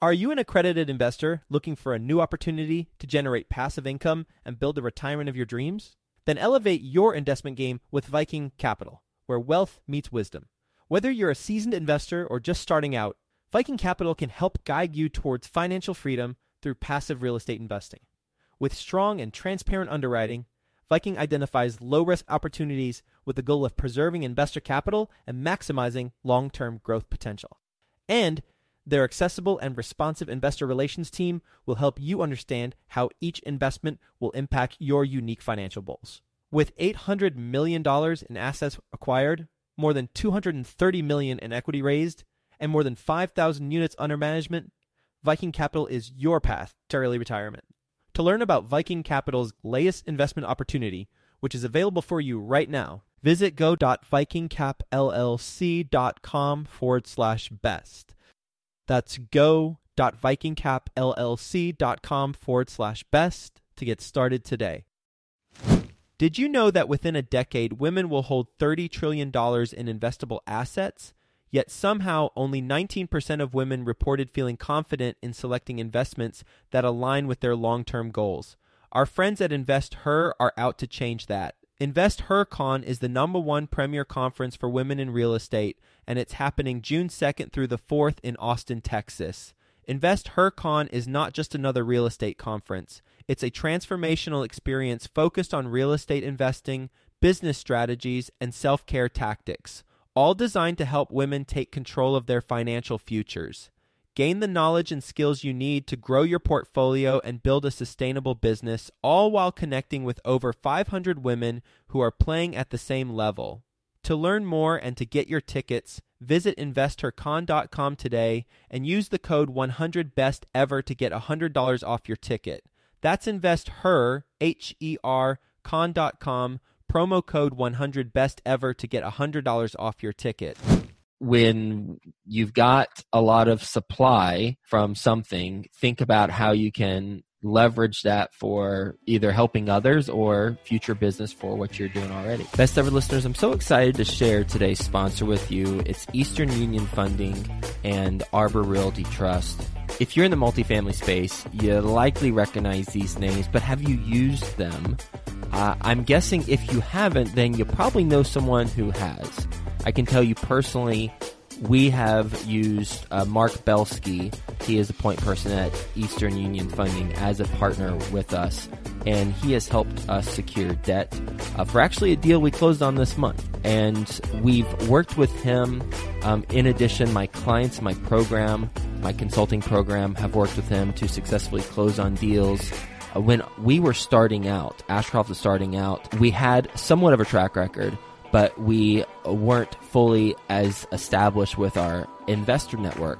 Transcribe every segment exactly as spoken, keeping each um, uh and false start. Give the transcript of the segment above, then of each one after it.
Are you an accredited investor looking for a new opportunity to generate passive income and build the retirement of your dreams? Then elevate your investment game with Viking Capital, where wealth meets wisdom. Whether you're a seasoned investor or just starting out, Viking Capital can help guide you towards financial freedom through passive real estate investing. With strong and transparent underwriting, Viking identifies low-risk opportunities with the goal of preserving investor capital and maximizing long-term growth potential. And their accessible and responsive investor relations team will help you understand how each investment will impact your unique financial goals. With eight hundred million dollars in assets acquired, more than two hundred thirty million dollars in equity raised, and more than five thousand units under management, Viking Capital is your path to early retirement. To learn about Viking Capital's latest investment opportunity, which is available for you right now, visit go.vikingcapllc.com forward slash best. That's go.vikingcapllc.com forward slash best to get started today. Did you know that within a decade, women will hold thirty trillion dollars in investable assets? Yet somehow only nineteen percent of women reported feeling confident in selecting investments that align with their long-term goals. Our friends at InvestHer are out to change that. InvestHerCon is the number one premier conference for women in real estate, and it's happening June second through the fourth in Austin, Texas. InvestHerCon is not just another real estate conference. It's a transformational experience focused on real estate investing, business strategies, and self-care tactics, all designed to help women take control of their financial futures. Gain the knowledge and skills you need to grow your portfolio and build a sustainable business, all while connecting with over five hundred women who are playing at the same level. To learn more and to get your tickets, visit investor con dot com today and use the code one hundred best ever to get one hundred dollars off your ticket. That's InvestHer, H E R, con dot com, promo code one hundred best ever to get one hundred dollars off your ticket. When you've got a lot of supply from something, think about how you can leverage that for either helping others or future business for what you're doing already. Best ever listeners, I'm so excited to share today's sponsor with you. It's Eastern Union Funding and Arbor Realty Trust. If you're in the multifamily space, you likely recognize these names, but have you used them? Uh, I'm guessing if you haven't, then you probably know someone who has. I can tell you personally, we have used uh, Mark Belsky. He is a point person at Eastern Union Funding as a partner with us, and he has helped us secure debt uh, for actually a deal we closed on this month. And we've worked with him. Um, in addition, my clients, my program, my consulting program have worked with him to successfully close on deals. Uh, when we were starting out, Ashcroft was starting out, we had somewhat of a track record, but we weren't fully as established with our investor network.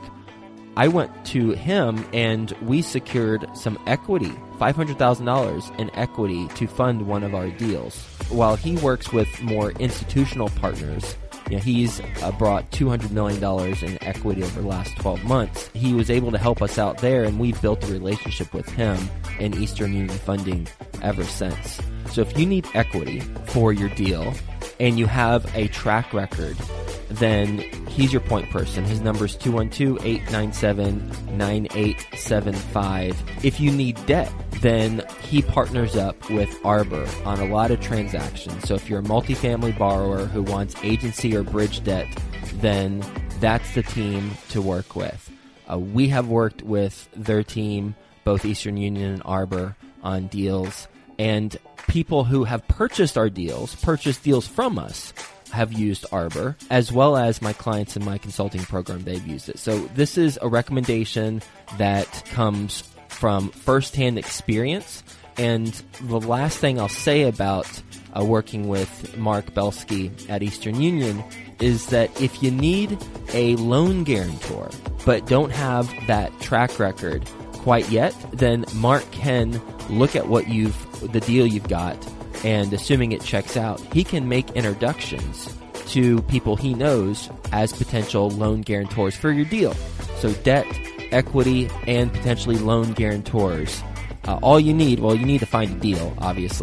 I went to him and we secured some equity, five hundred thousand dollars in equity to fund one of our deals. While he works with more institutional partners, you know, he's uh, brought two hundred million dollars in equity over the last twelve months. He was able to help us out there, and we've built a relationship with him and Eastern Union Funding ever since. So if you need equity for your deal and you have a track record, then he's your point person. His number is two one two, eight nine seven, nine eight seven five. If you need debt, then he partners up with Arbor on a lot of transactions. So if you're a multifamily borrower who wants agency or bridge debt, then that's the team to work with. Uh, we have worked with their team, both Eastern Union and Arbor, on deals, and people who have purchased our deals, purchased deals from us, have used Arbor, as well as my clients in my consulting program, they've used it. So this is a recommendation that comes from firsthand experience. And the last thing I'll say about uh, working with Mark Belsky at Eastern Union is that if you need a loan guarantor, but don't have that track record quite yet, then Mark can look at what you've, the deal you've got, and assuming it checks out, he can make introductions to people he knows as potential loan guarantors for your deal. So debt, equity, and potentially loan guarantors. Uh, all you need, well, you need to find a deal, obviously,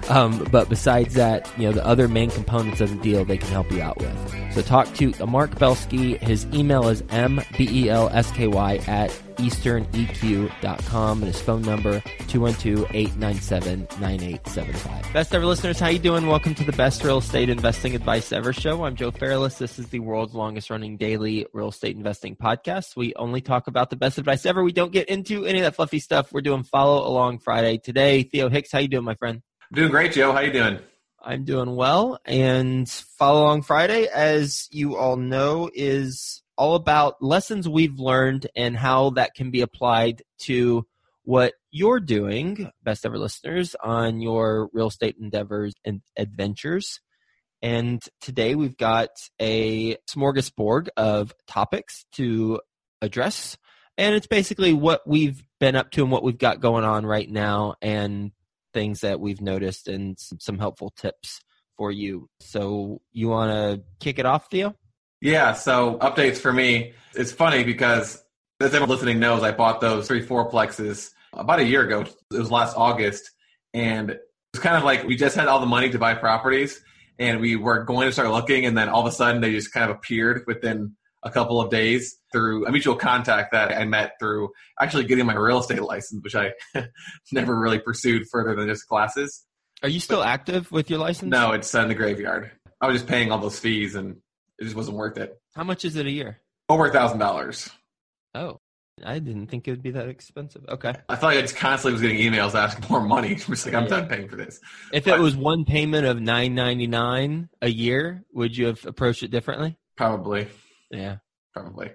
Um, but besides that, you know, the other main components of the deal they can help you out with. So talk to Mark Belsky. His email is m b e l s k y at eastern e q dot com, and his phone number two one two, eight nine seven, nine eight seven five. Best ever listeners, how you doing? Welcome to the Best Real Estate Investing Advice Ever show. I'm Joe Fairless. This is the world's longest running daily real estate investing podcast. We only talk about the best advice ever. We don't get into any of that fluffy stuff. We're doing Follow Along Friday today. Theo Hicks, how you doing, my friend? Doing great, Joe. How you doing? I'm doing well. And Follow Along Friday, as you all know, is all about lessons we've learned and how that can be applied to what you're doing, best ever listeners, on your real estate endeavors and adventures. And today we've got a smorgasbord of topics to address. And it's basically what we've been up to and what we've got going on right now, and things that we've noticed and some helpful tips for you. So you want to kick it off, Theo? Yeah, so updates for me. It's funny because, as everyone listening knows, I bought those three fourplexes about a year ago. It was last August. And it was kind of like we just had all the money to buy properties, and we were going to start looking, and then all of a sudden they just kind of appeared within a couple of days through a mutual contact that I met through actually getting my real estate license, which I never really pursued further than just classes. Are you still but, active with your license? No, it's in the graveyard. I was just paying all those fees, and it just wasn't worth it. How much is it a year? Over a thousand dollars. Oh, I didn't think it would be that expensive. Okay. I thought I just constantly was getting emails asking more money. I'm just like, I'm yeah. done paying for this. If but, it was one payment of nine ninety-nine a year, would you have approached it differently? Probably. Yeah. Probably.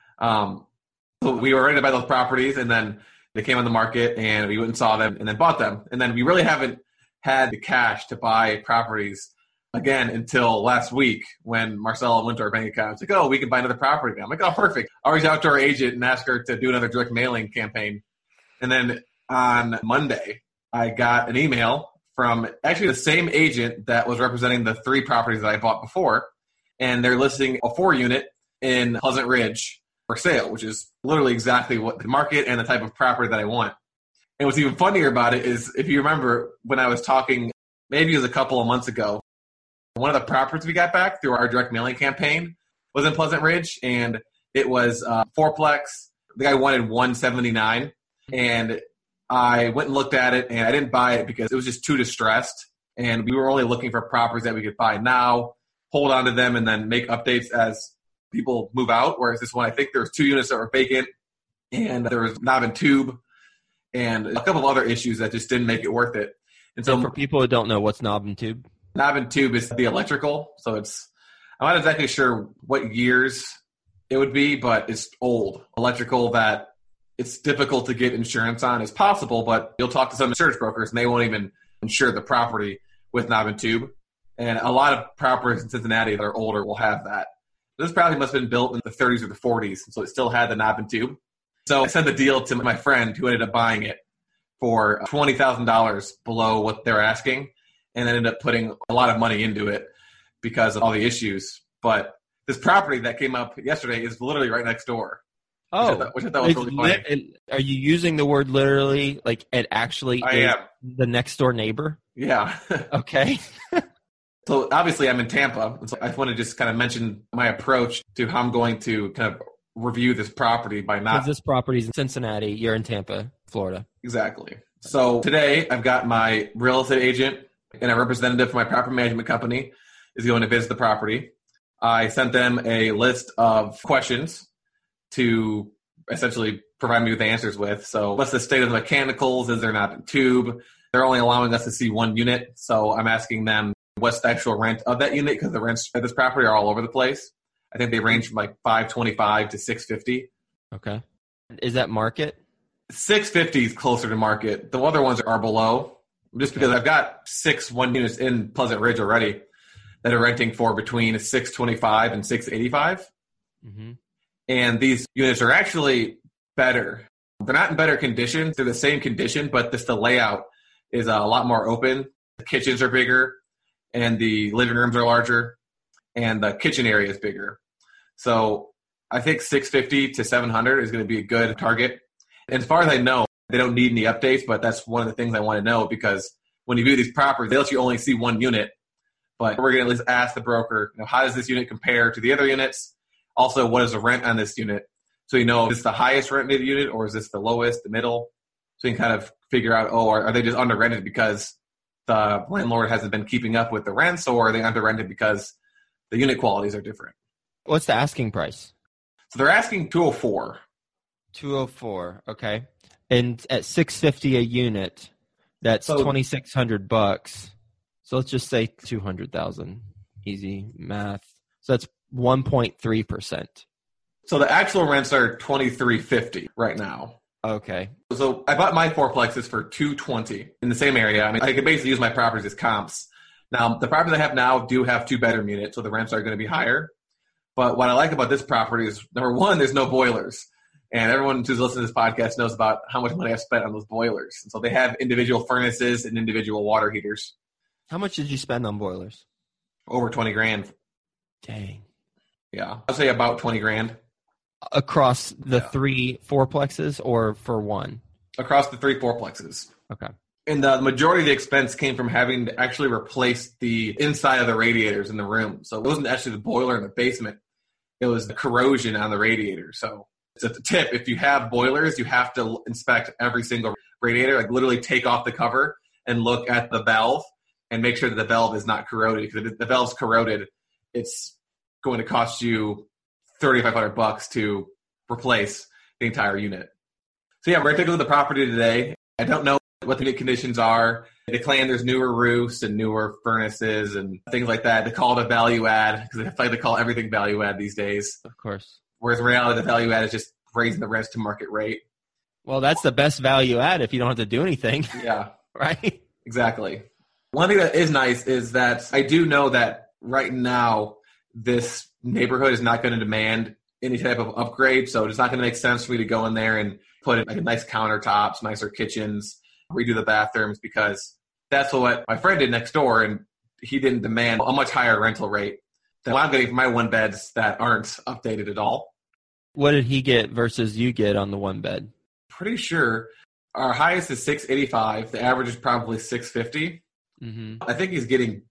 Um, so we were ready to buy those properties, and then they came on the market, and we went and saw them and then bought them. And then we really haven't had the cash to buy properties again until last week when Marcella went to our bank account. It's like, oh, we can buy another property now. I'm like, oh, perfect. I reached out to our agent and asked her to do another direct mailing campaign. And then on Monday, I got an email from actually the same agent that was representing the three properties that I bought before. And they're listing a four unit in Pleasant Ridge for sale, which is literally exactly what the market and the type of property that I want. And what's even funnier about it is, if you remember when I was talking, maybe it was a couple of months ago, one of the properties we got back through our direct mailing campaign was in Pleasant Ridge, and it was uh, fourplex. The guy wanted one seventy-nine, and I went and looked at it, and I didn't buy it because it was just too distressed, and we were only looking for properties that we could buy now, hold on to them, and then make updates as people move out. Whereas this one, I think there was two units that were vacant, and there was knob and tube, and a couple of other issues that just didn't make it worth it. And so, and for people who don't know, what's knob and tube? Knob and tube is the electrical, so it's, I'm not exactly sure what years it would be, but it's old electrical that it's difficult to get insurance on. It's possible, but you'll talk to some insurance brokers and they won't even insure the property with knob and tube. And a lot of properties in Cincinnati that are older will have that. This property must have been built in the thirties or the forties, so it still had the knob and tube. So I sent the deal to my friend who ended up buying it for twenty thousand dollars below what they're asking, and ended up putting a lot of money into it because of all the issues. But this property that came up yesterday is literally right next door. Oh, which I thought, which I thought was really funny. Lit- are you using the word literally, like it actually I is am. The next door neighbor? Yeah. Okay. So obviously I'm in Tampa, and so I want to just kind of mention my approach to how I'm going to kind of review this property by not. This property's in Cincinnati. You're in Tampa, Florida. Exactly. So today I've got my real estate agent and a representative from my property management company is going to visit the property. I sent them a list of questions to essentially provide me with answers with. So what's the state of the mechanicals? Is there not a tube? They're only allowing us to see one unit. So I'm asking them what's the actual rent of that unit, because the rents at this property are all over the place. I think they range from like five twenty-five to six fifty. Okay. Is that market? six fifty is closer to market. The other ones are below, just because I've got six one units in Pleasant Ridge already that are renting for between six twenty-five and six eighty-five. Mm-hmm. And these units are actually better. They're not in better condition. They're the same condition, but just the layout is a lot more open. The kitchens are bigger, and the living rooms are larger, and the kitchen area is bigger. So I think six fifty to seven hundred is going to be a good target. And as far as I know, they don't need any updates, but that's one of the things I want to know, because when you view these properties, they let you only see one unit. But we're going to at least ask the broker, you know, how does this unit compare to the other units? Also, what is the rent on this unit? So you know, is this the highest rented unit or is this the lowest, the middle? So you can kind of figure out, oh, are, are they just under rented because the landlord hasn't been keeping up with the rents, or are they under rented because the unit qualities are different? What's the asking price? So they're asking two oh four. two oh four, okay. And at six fifty a unit, that's So- twenty-six hundred bucks. So let's just say two hundred thousand. Easy math. So that's one point three percent. So the actual rents are twenty-three fifty right now. Okay. So I bought my fourplexes for two twenty in the same area. I mean, I could basically use my properties as comps. Now, the properties I have now do have two bedroom units, so the rents are going to be higher. But what I like about this property is, number one, there's no boilers. And everyone who's listening to this podcast knows about how much money I've spent on those boilers. And so they have individual furnaces and individual water heaters. How much did you spend on boilers? Over twenty grand. Dang. Yeah. I'll say about twenty grand. Across the Yeah. three fourplexes or for one? Across the three fourplexes. Okay. And the majority of the expense came from having to actually replace the inside of the radiators in the room. So it wasn't actually the boiler in the basement. It was the corrosion on the radiator. So it's a tip. If you have boilers, you have to inspect every single radiator, like literally take off the cover and look at the valve and make sure that the valve is not corroded. Because if the valve's corroded, it's going to cost you thirty-five hundred bucks to replace the entire unit. So yeah, we're taking the property today. I don't know what the unit conditions are. They claim there's newer roofs and newer furnaces and things like that. They call it a value add because I feel like they call everything value add these days. Of course. Whereas in reality, the value add is just raising the rents to market rate. Well, that's the best value add if you don't have to do anything, Yeah, right? exactly. One thing that is nice is that I do know that right now this neighborhood is not going to demand any type of upgrade. So it's not going to make sense for me to go in there and put in like a nice countertops, nicer kitchens, redo the bathrooms, because that's what my friend did next door, and he didn't demand a much higher rental rate than what I'm getting for my one beds that aren't updated at all. What did he get versus you get on the one bed? Pretty sure our highest is six eighty-five. The average is probably six fifty. Mm-hmm. I think he's getting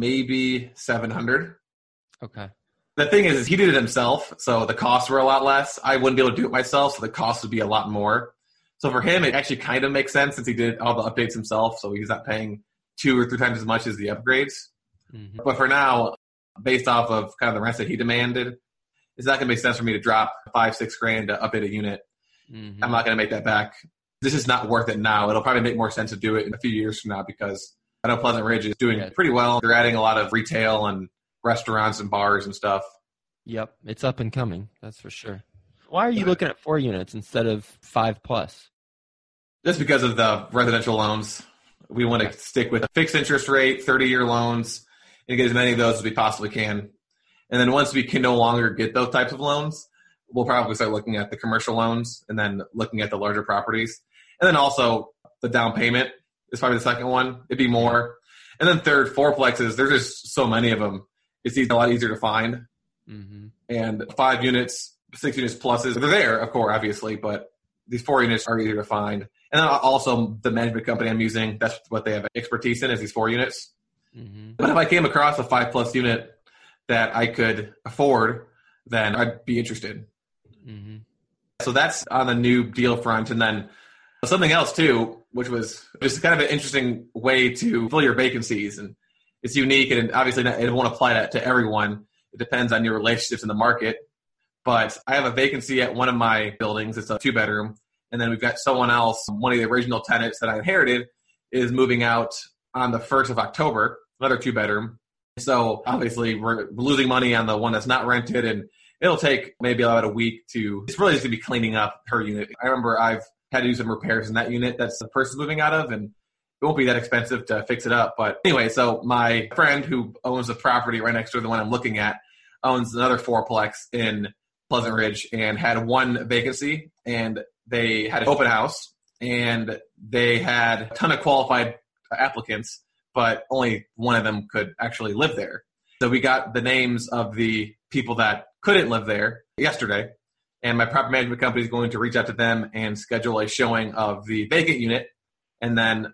maybe seven hundred. Okay. The thing is, is he did it himself, so the costs were a lot less. I wouldn't be able to do it myself, so the cost would be a lot more. So for him, it actually kind of makes sense since he did all the updates himself, so he's not paying two or three times as much as the upgrades. Mm-hmm. But for now, based off of kind of the rents that he demanded, it's not going to make sense for me to drop five, six grand to update a unit. Mm-hmm. I'm not going to make that back. This is not worth it now. It'll probably make more sense to do it in a few years from now because I know Pleasant Ridge is doing Yeah. pretty well. They're adding a lot of retail and restaurants and bars and stuff. Yep. It's up and coming. That's for sure. Why are you Right. looking at four units instead of five plus? Just because of the residential loans, we want to Okay. stick with a fixed interest rate, thirty-year loans, and get as many of those as we possibly can. And then once we can no longer get those types of loans, we'll probably start looking at the commercial loans and then looking at the larger properties. And then also the down payment is probably the second one. It'd be more. And then third, fourplexes, there's just so many of them. It's a lot easier to find. Mm-hmm. And five units, six units pluses, they're there, of course, obviously, but these four units are easier to find. And then also the management company I'm using, that's what they have expertise in, is these four units. Mm-hmm. But if I came across a five plus unit that I could afford, then I'd be interested. Mm-hmm. So that's on the new deal front. And then something else too, which was just kind of an interesting way to fill your vacancies. And it's unique, and obviously not, it won't apply that to everyone. It depends on your relationships in the market. But I have a vacancy at one of my buildings. It's a two bedroom. And then we've got someone else, one of the original tenants that I inherited is moving out on the first of October, another two bedroom. So obviously we're losing money on the one that's not rented, and it'll take maybe about a week to, it's really just going to be cleaning up her unit. I remember I've had to do some repairs in that unit that's the person's moving out of, and it won't be that expensive to fix it up. But anyway, so my friend who owns the property right next to the one I'm looking at owns another fourplex in Pleasant Ridge and had one vacancy, and they had an open house, and they had a ton of qualified applicants, but only one of them could actually live there. So we got the names of the people that couldn't live there yesterday, and my property management company is going to reach out to them and schedule a showing of the vacant unit, and then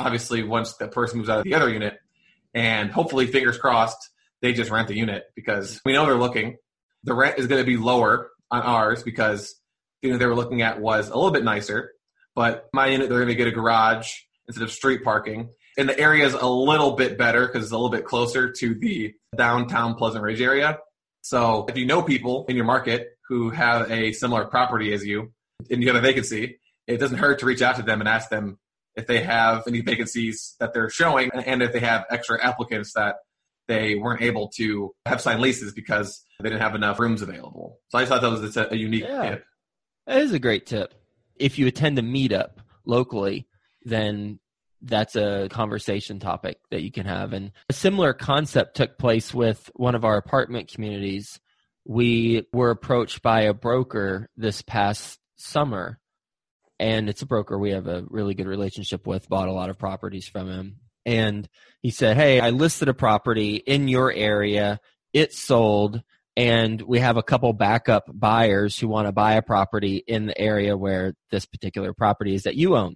obviously once the person moves out of the other unit, and hopefully, fingers crossed, they just rent the unit because we know they're looking. The rent is going to be lower on ours because the unit they were looking at was a little bit nicer. But my unit, they're going to get a garage instead of street parking. And the area is a little bit better because it's a little bit closer to the downtown Pleasant Ridge area. So if you know people in your market who have a similar property as you and you have a vacancy, it doesn't hurt to reach out to them and ask them if they have any vacancies that they're showing and if they have extra applicants that they weren't able to have signed leases because they didn't have enough rooms available. So I just thought that was a, a unique yeah. tip. That is a great tip. If you attend a meetup locally, then that's a conversation topic that you can have. And a similar concept took place with one of our apartment communities. We were approached by a broker this past summer, and it's a broker we have a really good relationship with, bought a lot of properties from him. And he said, hey, I listed a property in your area. It sold, and we have a couple backup buyers who want to buy a property in the area where this particular property is that you own.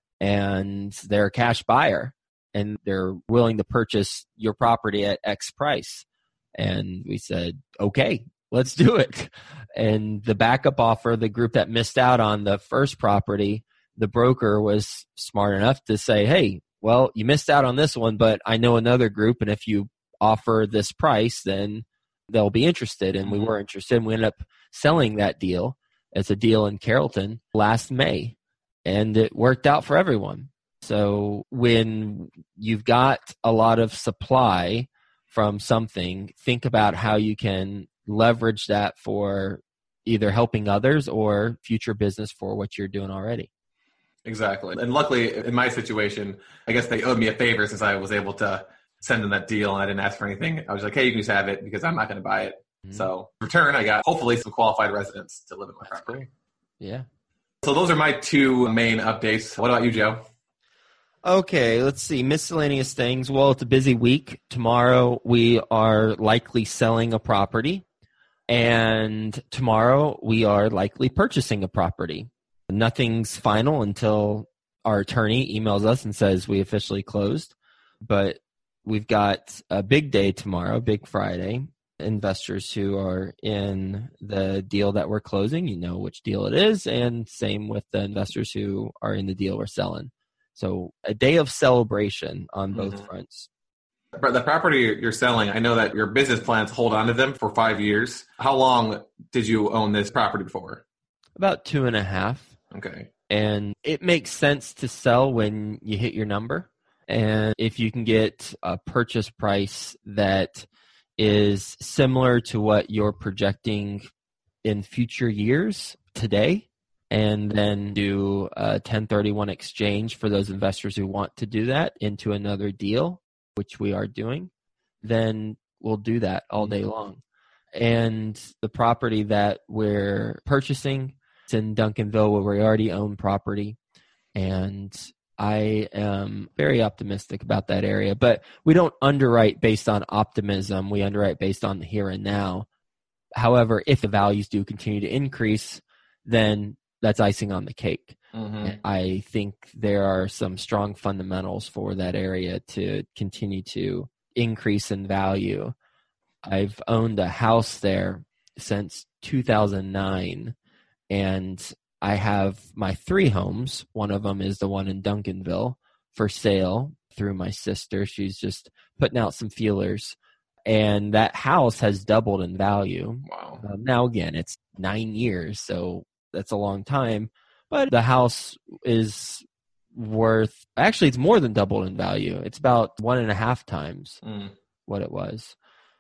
And they're a cash buyer, and they're willing to purchase your property at X price. And we said, okay, let's do it. And the backup offer, the group that missed out on the first property, the broker was smart enough to say, hey, well, you missed out on this one, but I know another group, and if you offer this price, then they'll be interested. And we were interested, and we ended up selling that deal as a deal in Carrollton last May. And it worked out for everyone. So when you've got a lot of supply from something, think about how you can leverage that for either helping others or future business for what you're doing already. Exactly. And luckily, in my situation, I guess they owed me a favor since I was able to send them that deal and I didn't ask for anything. I was like, hey, you can just have it because I'm not going to buy it. Mm-hmm. So in return, I got hopefully some qualified residents to live in my That's property. Cool. Yeah. So those are my two main updates. What about you, Joe? Okay, let's see. Miscellaneous things. Well, it's a busy week. Tomorrow we are likely selling a property, and tomorrow we are likely purchasing a property. Nothing's final until our attorney emails us and says we officially closed, but we've got a big day tomorrow, Big Friday. Investors who are in the deal that we're closing, you know which deal it is, and same with the investors who are in the deal we're selling. So a day of celebration on both mm-hmm. fronts. But the property you're selling, I know that your business plans hold on to them for five years. How long did you own this property for? About two and a half. Okay. And it makes sense to sell when you hit your number. And if you can get a purchase price that is similar to what you're projecting in future years today, and then do a ten thirty-one exchange for those investors who want to do that into another deal, which we are doing, then we'll do that all day long. And the property that we're purchasing, it's in Duncanville where we already own property, and I am very optimistic about that area, but we don't underwrite based on optimism. We underwrite based on the here and now. However, if the values do continue to increase, then that's icing on the cake. Mm-hmm. I think there are some strong fundamentals for that area to continue to increase in value. I've owned a house there since two thousand nine, and I have my three homes. One of them is the one in Duncanville for sale through my sister. She's just putting out some feelers. And that house has doubled in value. Wow. Um, now, again, it's nine years, so that's a long time. But the house is worth, actually, it's more than doubled in value. It's about one and a half times mm. what it was.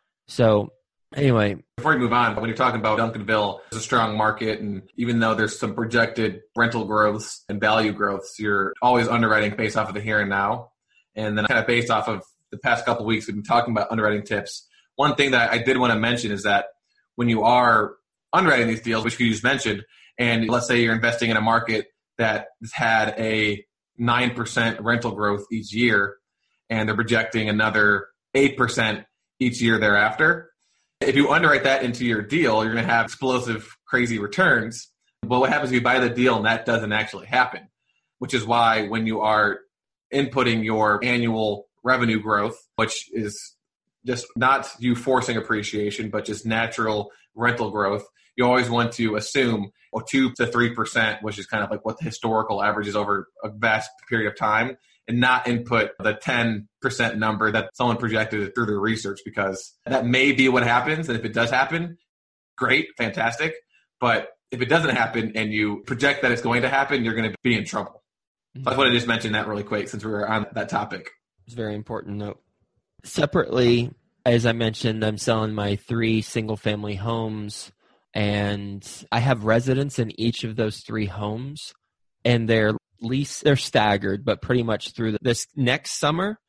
So anyway, before we move on, when you're talking about Duncanville, it's a strong market, and even though there's some projected rental growths and value growths, you're always underwriting based off of the here and now. And then kind of based off of the past couple of weeks, we've been talking about underwriting tips. One thing that I did want to mention is that when you are underwriting these deals, which you just mentioned, and let's say you're investing in a market that has had a nine percent rental growth each year, and they're projecting another eight percent each year thereafter. If you underwrite that into your deal, you're going to have explosive, crazy returns. But what happens if you buy the deal and that doesn't actually happen? Which is why when you are inputting your annual revenue growth, which is just not you forcing appreciation, but just natural rental growth. You always want to assume well, two to three percent, which is kind of like what the historical average is over a vast period of time, and not input the ten percent number that someone projected through their research, because that may be what happens. And if it does happen, great, fantastic. But if it doesn't happen and you project that it's going to happen, you're going to be in trouble. Mm-hmm. So I want to just mention that really quick since we were on that topic. It's a very important note. Separately, as I mentioned, I'm selling my three single-family homes, and I have residents in each of those three homes, and they're lease they're staggered, but pretty much through this next summer,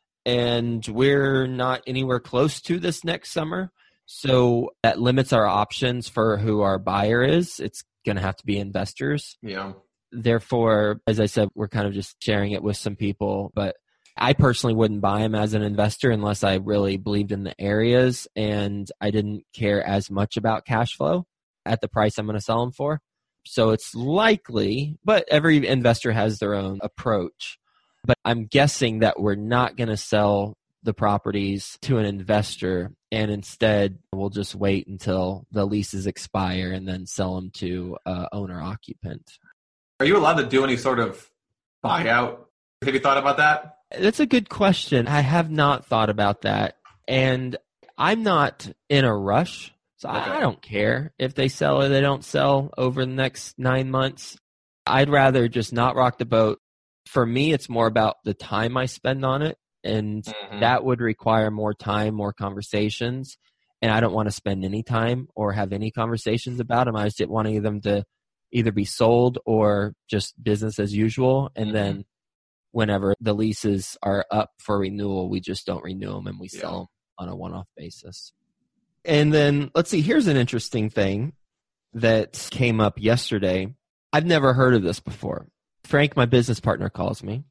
and we're not anywhere close to this next summer. So that limits our options for who our buyer is. It's going to have to be investors. Yeah. Therefore, as I said, we're kind of just sharing it with some people, but I personally wouldn't buy them as an investor unless I really believed in the areas and I didn't care as much about cash flow at the price I'm going to sell them for. So it's likely, but every investor has their own approach. But I'm guessing that we're not going to sell the properties to an investor, and instead we'll just wait until the leases expire and then sell them to uh, owner occupant. Are you allowed to do any sort of buyout? Have you thought about that? That's a good question. I have not thought about that. And I'm not in a rush. So okay. I don't care if they sell or they don't sell over the next nine months. I'd rather just not rock the boat. For me, it's more about the time I spend on it. And mm-hmm. that would require more time, more conversations. And I don't want to spend any time or have any conversations about them. I just want them to either be sold or just business as usual. And mm-hmm. then whenever the leases are up for renewal, we just don't renew them and we sell yeah. them on a one-off basis. And then let's see, here's an interesting thing that came up yesterday. I've never heard of this before. Frank, my business partner, calls me.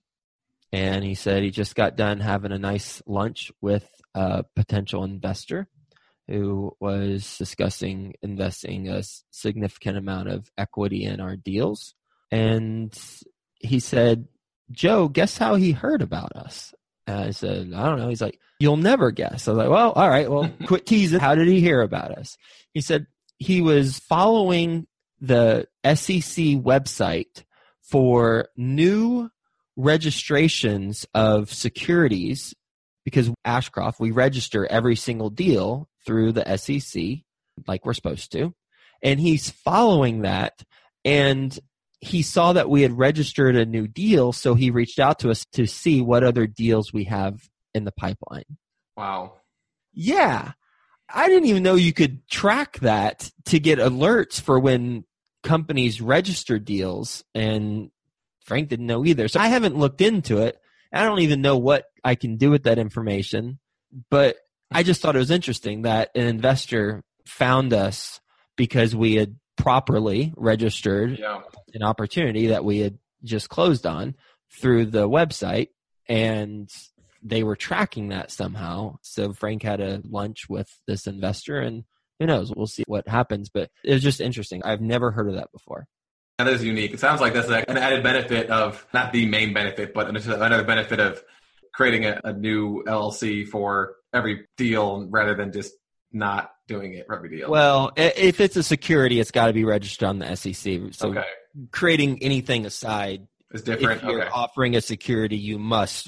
And he said he just got done having a nice lunch with a potential investor who was discussing investing a significant amount of equity in our deals. And he said, Joe, guess how he heard about us? And I said, I don't know. He's like, you'll never guess. I was like, well, all right, well, quit teasing. How did he hear about us? He said he was following the S E C website for new registrations of securities, because Ashcroft, we register every single deal through the S E C like we're supposed to. And he's following that, and he saw that we had registered a new deal, so he reached out to us to see what other deals we have in the pipeline. Wow. Yeah. I didn't even know you could track that to get alerts for when companies register deals, and Frank didn't know either. So I haven't looked into it. I don't even know what I can do with that information, but I just thought it was interesting that an investor found us because we had properly registered yeah. an opportunity that we had just closed on through the website, and they were tracking that somehow. So Frank had a lunch with this investor, and who knows, we'll see what happens. But it was just interesting. I've never heard of that before. That is unique. It sounds like that's an added benefit of, not the main benefit, but another benefit of creating a, a new L L C for every deal rather than just not doing it for every deal. Well, if it's a security, it's got to be registered on the S E C. So okay. creating anything aside is different. If you're okay. offering a security, you must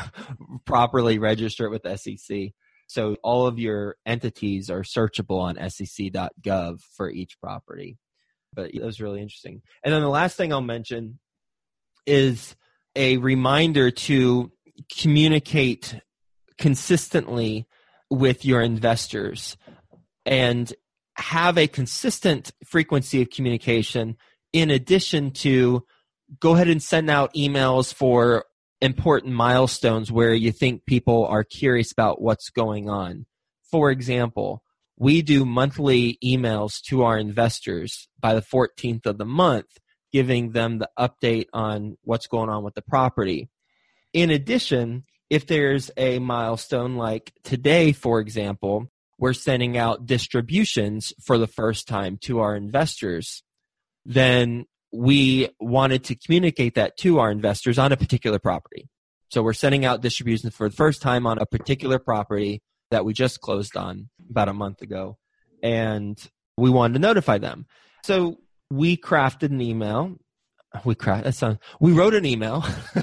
properly register it with the S E C. So all of your entities are searchable on S E C dot gov for each property. But it was really interesting. And then the last thing I'll mention is a reminder to communicate consistently with your investors and have a consistent frequency of communication, in addition to go ahead and send out emails for important milestones where you think people are curious about what's going on. For example, we do monthly emails to our investors by the fourteenth of the month, giving them the update on what's going on with the property. In addition, if there's a milestone like today, for example, we're sending out distributions for the first time to our investors, then we wanted to communicate that to our investors on a particular property. So we're sending out distributions for the first time on a particular property that we just closed on about a month ago. And we wanted to notify them. So we crafted an email. We craft, that sounds, we wrote an email.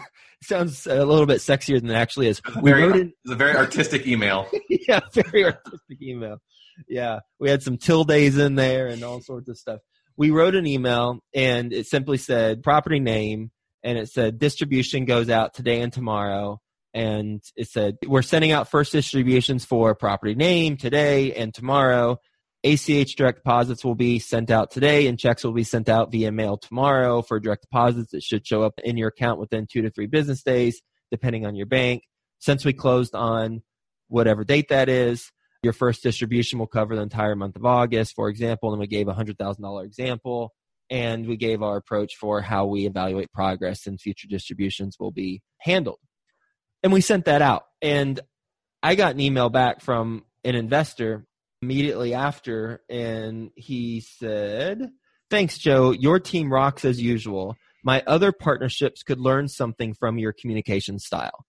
Sounds a little bit sexier than it actually is. We very, wrote it. It's a very artistic email. Yeah, very artistic email. Yeah, we had some tildes in there and all sorts of stuff. We wrote an email, and it simply said property name, and it said distribution goes out today and tomorrow. And it said, we're sending out first distributions for property name today and tomorrow. A C H direct deposits will be sent out today, and checks will be sent out via mail tomorrow. For direct deposits, it should show up in your account within two to three business days, depending on your bank. Since we closed on whatever date that is, your first distribution will cover the entire month of August, for example, and we gave a one hundred thousand dollars example, and we gave our approach for how we evaluate progress and future distributions will be handled. And we sent that out. And I got an email back from an investor immediately after, and he said, thanks, Joe. Your team rocks as usual. My other partnerships could learn something from your communication style.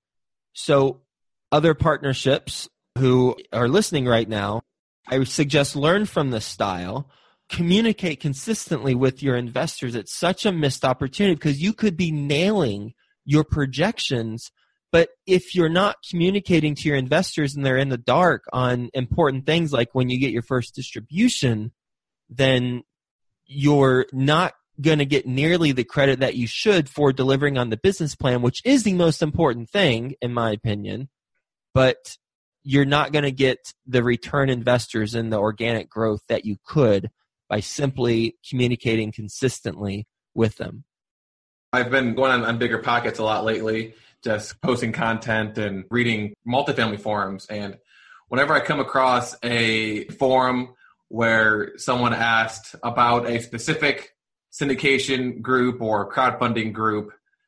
So other partnerships who are listening right now, I would suggest learn from this style. Communicate consistently with your investors. It's such a missed opportunity because you could be nailing your projections, but if you're not communicating to your investors and they're in the dark on important things like when you get your first distribution, then you're not going to get nearly the credit that you should for delivering on the business plan, which is the most important thing, in my opinion. But you're not going to get the return investors and the organic growth that you could by simply communicating consistently with them. I've been going on, on Bigger Pockets a lot lately, just posting content and reading multifamily forums. And whenever I come across a forum where someone asked about a specific syndication group or crowdfunding group,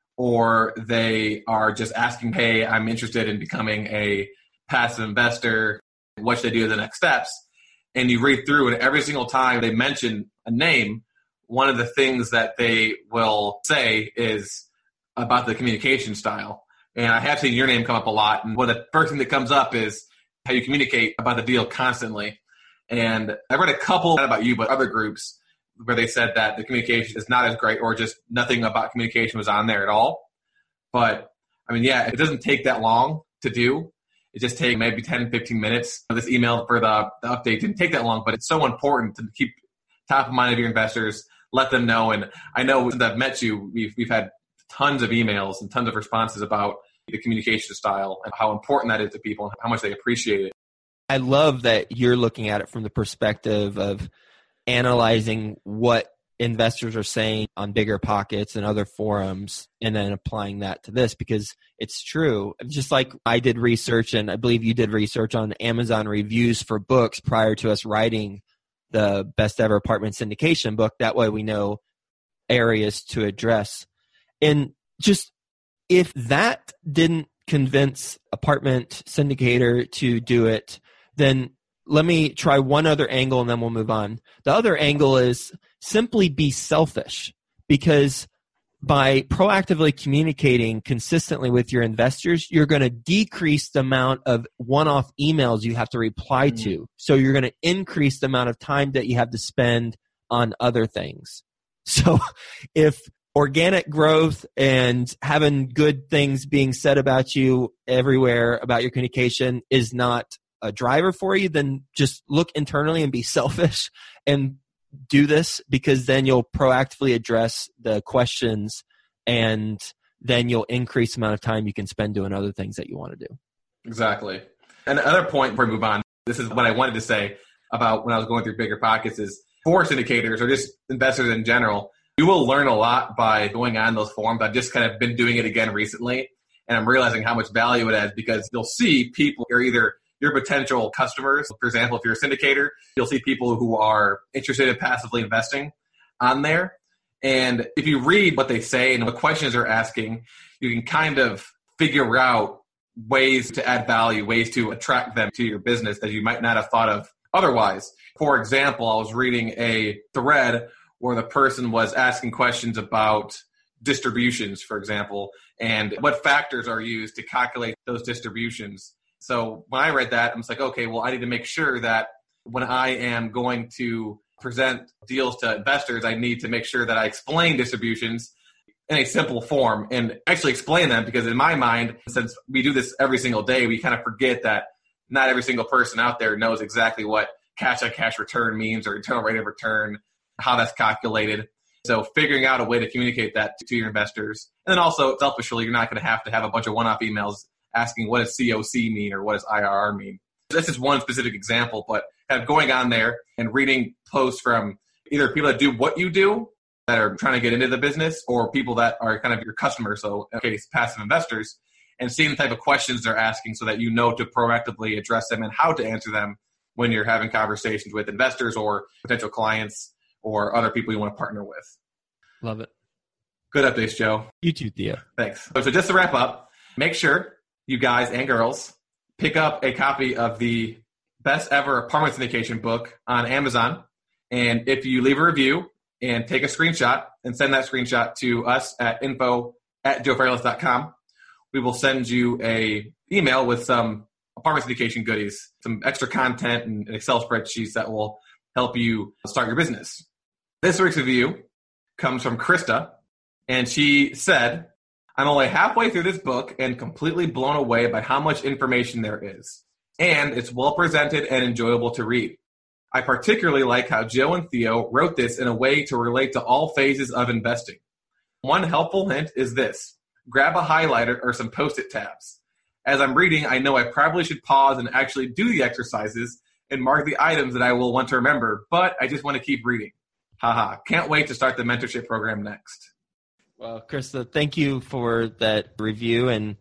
or they are just asking, hey, I'm interested in becoming a passive investor, what should I do in the next steps? And you read through, and every single time they mention a name, one of the things that they will say is about the communication style. And I have seen your name come up a lot. And one of the first thing that comes up is how you communicate about the deal constantly. And I read a couple, not about you, but other groups where they said that the communication is not as great, or just nothing about communication was on there at all. But I mean, yeah, it doesn't take that long to do. It just takes maybe ten, fifteen minutes. This email for the, the update didn't take that long, but it's so important to keep top of mind of your investors, let them know. And I know since I've met you, we've, we've had tons of emails and tons of responses about the communication style and how important that is to people and how much they appreciate it. I love that you're looking at it from the perspective of analyzing what investors are saying on Bigger Pockets and other forums and then applying that to this, because it's true. Just like I did research, and I believe you did research on Amazon reviews for books prior to us writing the Best Ever Apartment Syndication book. That way we know areas to address. And just if that didn't convince Apartment Syndicator to do it, then let me try one other angle and then we'll move on. The other angle is simply be selfish, because by proactively communicating consistently with your investors, you're going to decrease the amount of one-off emails you have to reply mm-hmm. to. So you're going to increase the amount of time that you have to spend on other things. So if organic growth and having good things being said about you everywhere about your communication is not a driver for you, then just look internally and be selfish and do this, because then you'll proactively address the questions and then you'll increase the amount of time you can spend doing other things that you want to do. Exactly. And another point before we move on, this is what I wanted to say about when I was going through Bigger Pockets, is for syndicators or just investors in general, you will learn a lot by going on those forums. I've just kind of been doing it again recently, and I'm realizing how much value it has, because you'll see people who are either your potential customers. For example, if you're a syndicator, you'll see people who are interested in passively investing on there. And if you read what they say and what questions they're asking, you can kind of figure out ways to add value, ways to attract them to your business that you might not have thought of otherwise. For example, I was reading a thread where the person was asking questions about distributions, for example, and what factors are used to calculate those distributions. So when I read that, I'm just like, okay, well, I need to make sure that when I am going to present deals to investors, I need to make sure that I explain distributions in a simple form and actually explain them, because in my mind, since we do this every single day, we kind of forget that not every single person out there knows exactly what cash on cash return means or internal rate of return, how that's calculated. So figuring out a way to communicate that to your investors. And then also, selfishly, you're not going to have to have a bunch of one-off emails asking what does C O C mean or what does I R R mean. This is one specific example, but kind of going on there and reading posts from either people that do what you do, that are trying to get into the business, or people that are kind of your customers, so in case passive investors, and seeing the type of questions they're asking so that you know to proactively address them and how to answer them when you're having conversations with investors or potential clients or other people you want to partner with. Love it. Good updates, Joe. You too, Theo. Thanks. So just to wrap up, make sure you guys and girls pick up a copy of the best ever apartment syndication book on Amazon. And if you leave a review and take a screenshot and send that screenshot to us at info at joe fairless dot com, we will send you a email with some apartment syndication goodies, some extra content and Excel spreadsheets that will help you start your business. This week's review comes from Krista, and she said, I'm only halfway through this book and completely blown away by how much information there is. And it's well presented and enjoyable to read. I particularly like how Joe and Theo wrote this in a way to relate to all phases of investing. One helpful hint is this: grab a highlighter or some Post-it tabs. As I'm reading, I know I probably should pause and actually do the exercises and mark the items that I will want to remember, but I just want to keep reading. Haha, can't wait to start the mentorship program next. Well, Krista, thank you for that review, and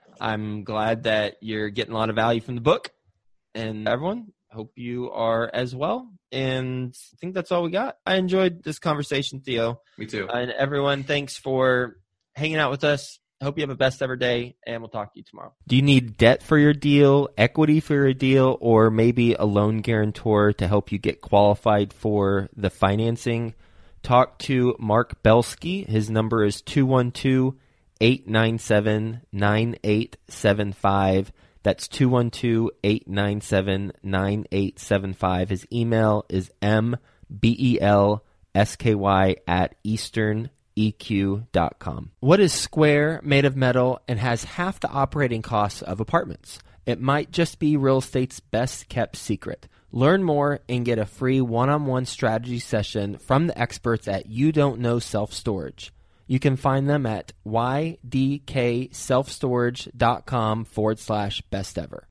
I'm glad that you're getting a lot of value from the book. And everyone, hope you are as well. And I think that's all we got. I enjoyed this conversation, Theo. Me too. And everyone, thanks for hanging out with us. I hope you have a best ever day, and we'll talk to you tomorrow. Do you need debt for your deal, equity for your deal, or maybe a loan guarantor to help you get qualified for the financing? Talk to Mark Belsky. His number is two one two, eight nine seven, nine eight seven five. That's two one two, eight nine seven, nine eight seven five. His email is m b e l s k y at eastern e q dot com. What is square, made of metal, and has half the operating costs of apartments? It might just be real estate's best kept secret. Learn more and get a free one-on-one strategy session from the experts at You Don't Know Self Storage. You can find them at ydkselfstorage.com forward slash best ever.